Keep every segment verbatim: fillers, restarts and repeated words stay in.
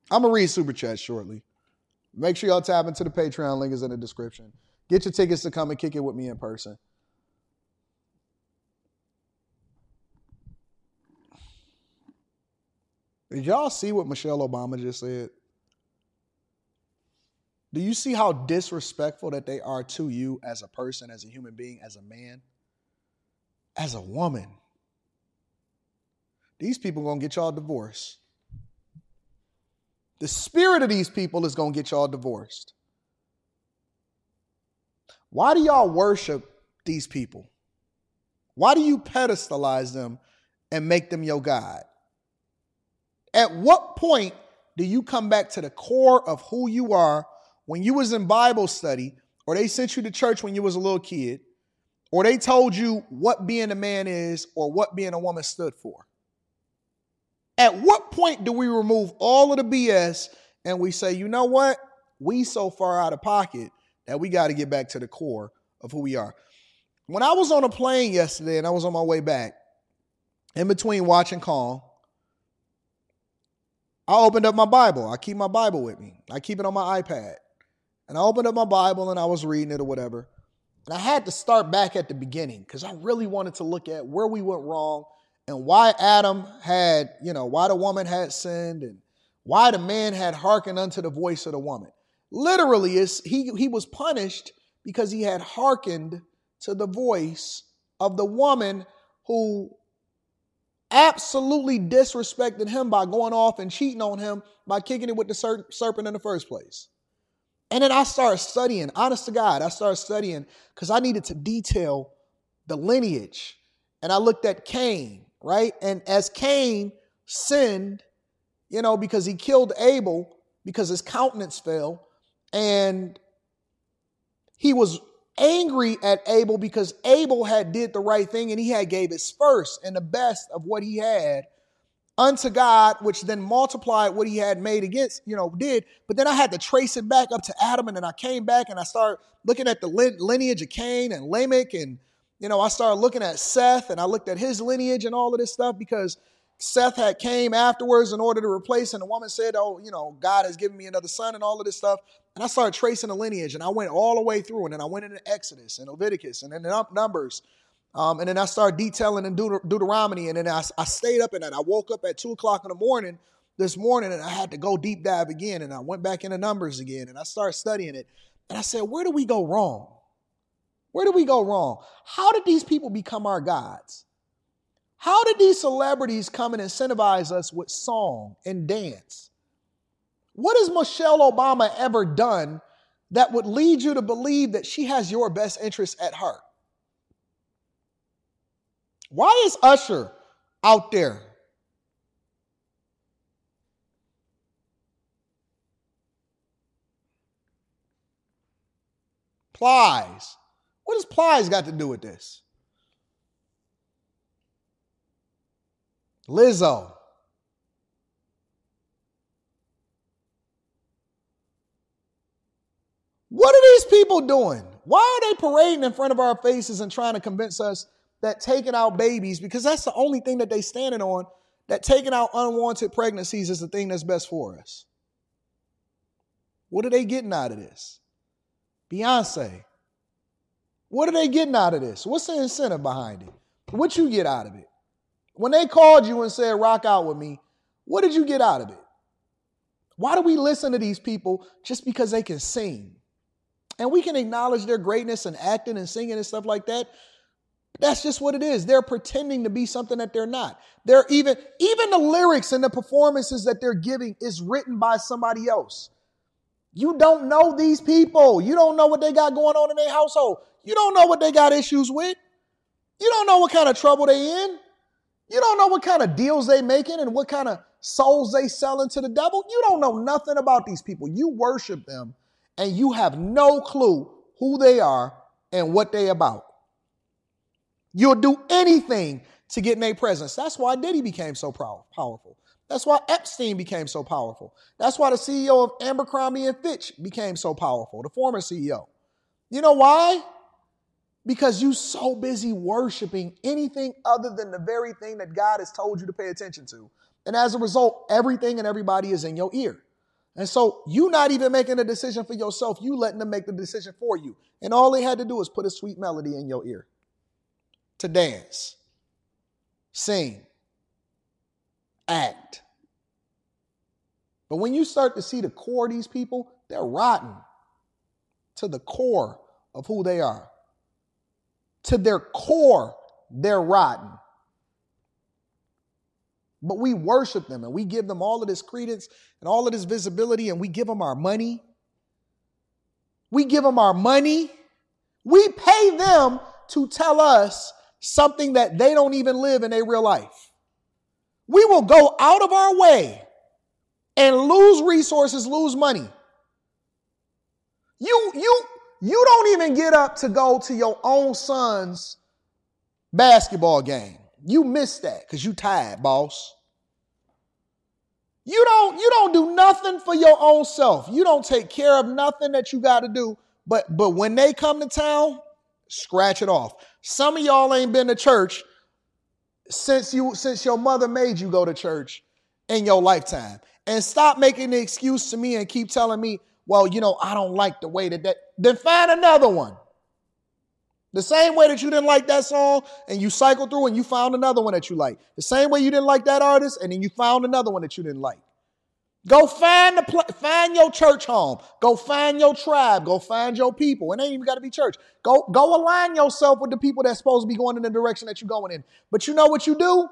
I'm going to read Super Chat shortly. Make sure y'all tap into the Patreon. Link is in the description. Get your tickets to come and kick it with me in person. Did y'all see what Michelle Obama just said? Do you see how disrespectful that they are to you as a person, as a human being, as a man, as a woman? These people are going to get y'all divorced. The spirit of these people is going to get y'all divorced. Why do y'all worship these people? Why do you pedestalize them and make them your God? At what point do you come back to the core of who you are when you was in Bible study, or they sent you to church when you was a little kid, or they told you what being a man is or what being a woman stood for? At what point do we remove all of the B S and we say, you know what? We so far out of pocket that we got to get back to the core of who we are. When I was on a plane yesterday and I was on my way back, in between watching Calm, I opened up my Bible. I keep my Bible with me. I keep it on my iPad. And I opened up my Bible and I was reading it or whatever. And I had to start back at the beginning because I really wanted to look at where we went wrong and why Adam had, you know, why the woman had sinned and why the man had hearkened unto the voice of the woman. Literally, it's, he, he was punished because he had hearkened to the voice of the woman who absolutely disrespected him by going off and cheating on him by kicking it with the ser- serpent in the first place. And then I started studying, honest to God, I started studying because I needed to detail the lineage. And I looked at Cain, right? And as Cain sinned, you know, because he killed Abel because his countenance fell, and he was angry at Abel because Abel had did the right thing and he had gave his first and the best of what he had unto God, which then multiplied what he had made against, you know, did. But then I had to trace it back up to Adam, and then I came back and I started looking at the lineage of Cain and Lamech, and, you know, I started looking at Seth, and I looked at his lineage and all of this stuff because Seth had came afterwards in order to replace, and the woman said, oh, you know, God has given me another son and all of this stuff. And I started tracing the lineage, and I went all the way through, and then I went into Exodus and Leviticus and then Numbers. Um, and then I started detailing in Deut- Deuteronomy, and then I, I stayed up, and then I woke up at two o'clock in the morning this morning, and I had to go deep dive again, and I went back into Numbers again, and I started studying it. And I said, where do we go wrong? Where did we go wrong? How did these people become our gods? How did these celebrities come and incentivize us with song and dance? What has Michelle Obama ever done that would lead you to believe that she has your best interests at heart? Why is Usher out there? Plies. What has Plies got to do with this? Lizzo. What are these people doing? Why are they parading in front of our faces and trying to convince us that taking out babies, because that's the only thing that they standing on, that taking out unwanted pregnancies is the thing that's best for us? What are they getting out of this? Beyonce. What are they getting out of this? What's the incentive behind it? What you get out of it? When they called you and said, rock out with me, what did you get out of it? Why do we listen to these people just because they can sing? And we can acknowledge their greatness and acting and singing and stuff like that. That's just what it is. They're pretending to be something that they're not. They're even, even the lyrics and the performances that they're giving is written by somebody else. You don't know these people. You don't know what they got going on in their household. You don't know what they got issues with. You don't know what kind of trouble they in. You don't know what kind of deals they making and what kind of souls they selling to the devil. You don't know nothing about these people. You worship them and you have no clue who they are and what they about. You'll do anything to get in their presence. That's why Diddy became so powerful. That's why Epstein became so powerful. That's why the C E O of Abercrombie and Fitch became so powerful, the former C E O. You know why? Because you're so busy worshiping anything other than the very thing that God has told you to pay attention to. And as a result, everything and everybody is in your ear. And so you not even making a decision for yourself. You letting them make the decision for you. And all they had to do was put a sweet melody in your ear to dance, sing, act. But when you start to see the core of these people, they're rotten to the core of who they are. To their core, they're rotten. But we worship them and we give them all of this credence and all of this visibility, and we give them our money. We give them our money. We pay them to tell us something that they don't even live in their real life. We will go out of our way and lose resources, lose money. You, you, you don't even get up to go to your own son's basketball game. You missed that because you tired, boss. You don't, you don't do nothing for your own self. You don't take care of nothing that you got to do. But, but when they come to town, scratch it off. Some of y'all ain't been to church since you, since your mother made you go to church in your lifetime. And stop making the excuse to me and keep telling me, well, you know, I don't like the way that that, then find another one. The same way that you didn't like that song and you cycled through and you found another one that you like. The same way you didn't like that artist and then you found another one that you didn't like. Go find the pl- find your church home. Go find your tribe. Go find your people. It ain't even got to be church. Go, go align yourself with the people that's supposed to be going in the direction that you're going in. But you know what you do?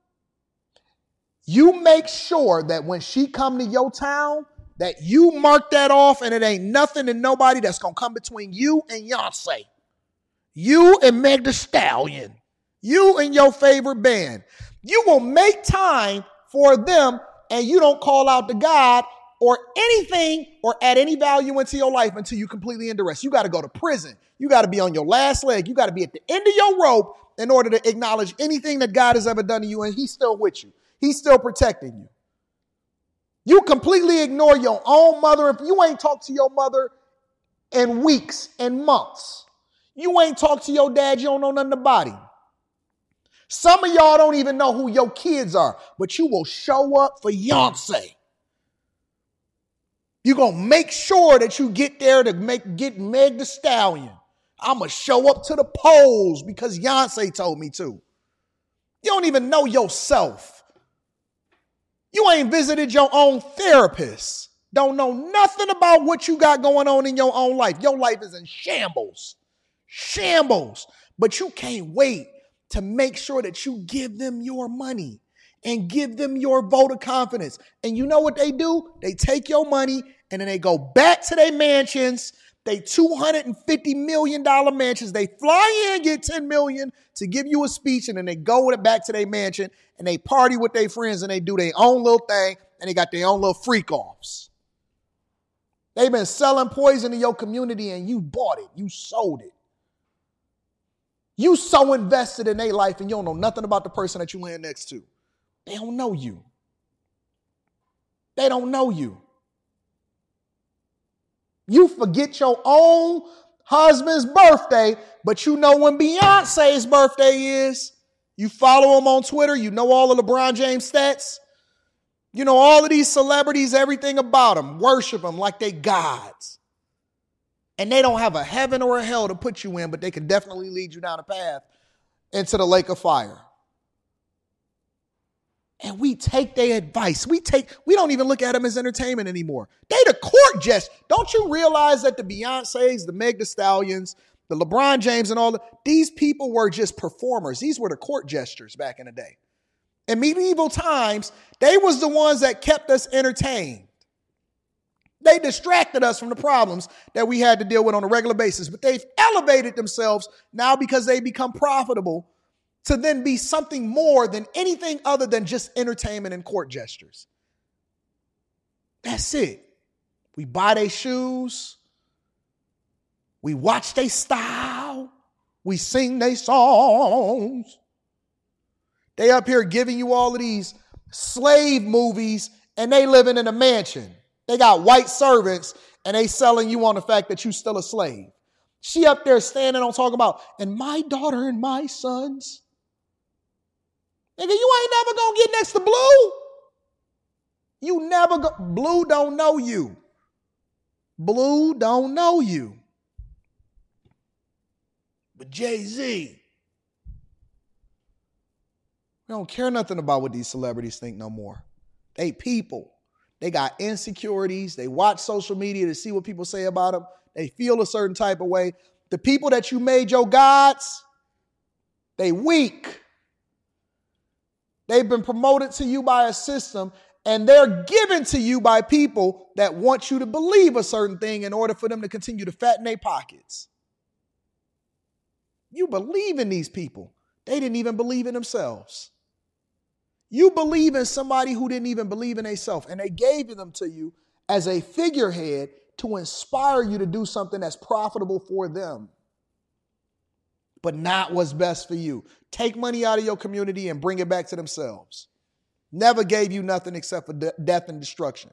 You make sure that when she come to your town, that you mark that off and it ain't nothing and nobody that's going to come between you and Beyonce. You and Meg Thee Stallion. You and your favorite band. You will make time for them and you don't call out to God or anything or add any value into your life until you completely end the rest. You got to go to prison. You got to be on your last leg. You got to be at the end of your rope in order to acknowledge anything that God has ever done to you, and he's still with you. He's still protecting you. You completely ignore your own mother. If you ain't talked to your mother in weeks and months, you ain't talked to your dad, you don't know nothing about him. Some of y'all don't even know who your kids are, but you will show up for Beyonce. You're going to make sure that you get there to make get Meg Thee Stallion. I'm going to show up to the polls because Beyonce told me to. You don't even know yourself. You ain't visited your own therapist. Don't know nothing about what you got going on in your own life. Your life is in shambles. Shambles. But you can't wait to make sure that you give them your money and give them your vote of confidence. And you know what they do? They take your money and then they go back to their mansions, they two hundred fifty million dollars mansions. They fly in, get ten million dollars to give you a speech, and then they go with it back to their mansion and they party with their friends and they do their own little thing and they got their own little freak offs. They've been selling poison in your community and you bought it. You sold it. You so invested in their life and you don't know nothing about the person that you land next to. They don't know you. They don't know you. You forget your own husband's birthday, but you know when Beyonce's birthday is. You follow him on Twitter. You know all of LeBron James stats. You know all of these celebrities, everything about them. Worship them like they gods. And they don't have a heaven or a hell to put you in, but they can definitely lead you down a path into the lake of fire. And we take their advice. We take, we don't even look at them as entertainment anymore. They the court jest. Don't you realize that the Beyoncés, the Meg Thee Stallions, the LeBron James and all that, these people were just performers. These were the court jesters back in the day. In medieval times, they was the ones that kept us entertained. They distracted us from the problems that we had to deal with on a regular basis, but they've elevated themselves now because they become profitable to then be something more than anything other than just entertainment and court gestures. That's it. We buy their shoes. We watch their style. We sing their songs. They up here giving you all of these slave movies and they living in a mansion. They got white servants and they selling you on the fact that you still a slave. She up there standing on talking about, and my daughter and my sons. Nigga, you ain't never gonna get next to Blue. You never go. Blue don't know you. Blue don't know you. But Jay-Z, we don't care nothing about what these celebrities think no more. They people. They got insecurities. They watch social media to see what people say about them. They feel a certain type of way. The people that you made your gods, they weak. They've been promoted to you by a system, and they're given to you by people that want you to believe a certain thing in order for them to continue to fatten their pockets. You believe in these people. They didn't even believe in themselves. You believe in somebody who didn't even believe in themselves, and they gave them to you as a figurehead to inspire you to do something that's profitable for them, but not what's best for you. Take money out of your community and bring it back to themselves. Never gave you nothing except for de- death and destruction.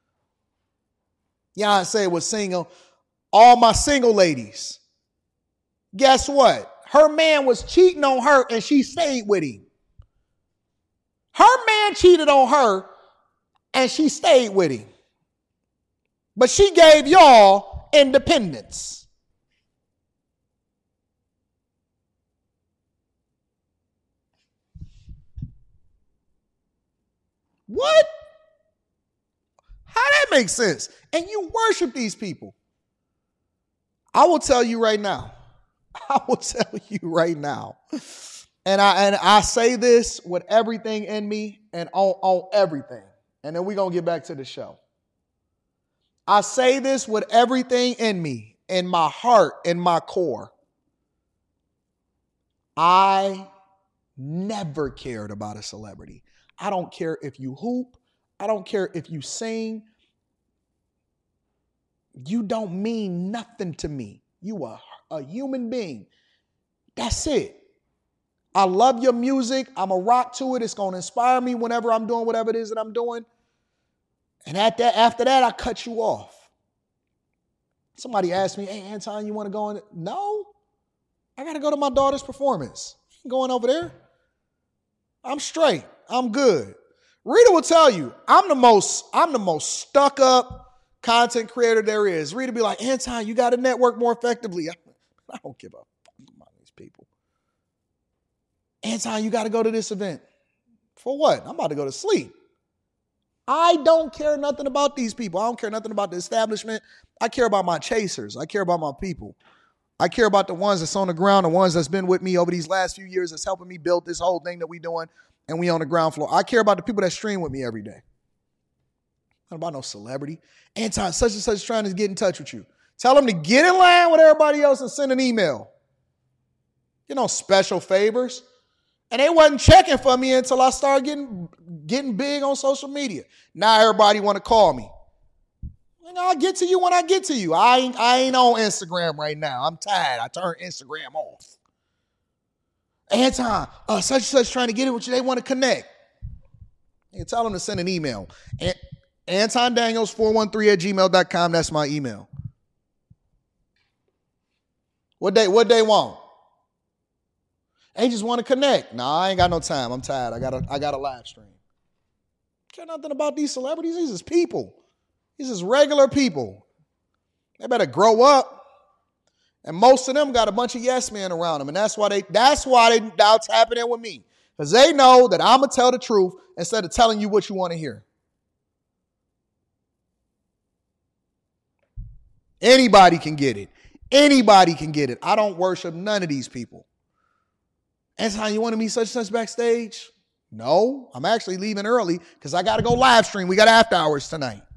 Beyonce was single. All my single ladies, guess what? Her man was cheating on her and she stayed with him. Her man cheated on her and she stayed with him. But she gave y'all independence. What? How that makes sense? And you worship these people. I will tell you right now. I will tell you right now. And I and I say this with everything in me and on, on everything. And then we're going to get back to the show. I say this with everything in me, in my heart, in my core. I never cared about a celebrity. I don't care if you hoop. I don't care if you sing. You don't mean nothing to me. You are a human being. That's it. I love your music. I'm a rock to it. It's going to inspire me whenever I'm doing whatever it is that I'm doing. And at that, after that, I cut you off. Somebody asked me, hey, Anton, you want to go in? No, I got to go to my daughter's performance. I'm going over there. I'm straight. I'm good. Rita will tell you, I'm the most, I'm the most stuck up content creator there is. Rita be like, Anton, you got to network more effectively. I, I don't give a fuck about these people. Anton, you got to go to this event. For what? I'm about to go to sleep. I don't care nothing about these people. I don't care nothing about the establishment. I care about my chasers. I care about my people. I care about the ones that's on the ground, the ones that's been with me over these last few years that's helping me build this whole thing that we doing, and we on the ground floor. I care about the people that stream with me every day. Not about no celebrity. Anton such and such is trying to get in touch with you. Tell them to get in line with everybody else and send an email. You know, special favors. And they wasn't checking for me until I started getting, getting big on social media. Now everybody want to call me. You know, I'll get to you when I get to you. I ain't, I ain't on Instagram right now. I'm tired. I turned Instagram off. Anton, uh, such and such trying to get it with you. They want to connect. You tell them to send an email. An- Anton Daniels four one three at gmail dot com. That's my email. What they, what they want? They just want to connect. Nah, I ain't got no time. I'm tired. I got a, I got a live stream. Care nothing about these celebrities. These is people. These is regular people. They better grow up. And most of them got a bunch of yes men around them. And that's why they, that's why they now tapping in with me. Because they know that I'm going to tell the truth instead of telling you what you want to hear. Anybody can get it. Anybody can get it. I don't worship none of these people. Anton, you want to meet such and such backstage? No, I'm actually leaving early because I got to go live stream. We got after hours tonight.